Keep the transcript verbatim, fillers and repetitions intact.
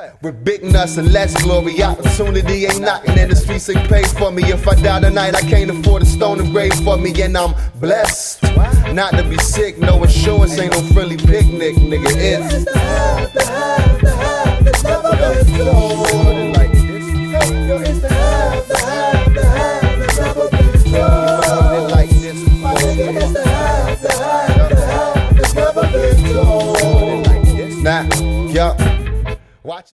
With big nuts and less glory, opportunity ain't knocking, and the streets ain't paid for me. If I die tonight, I can't afford a stone and grave for me, and I'm blessed not to be sick. No insurance, ain't no friendly picnic, nigga. It's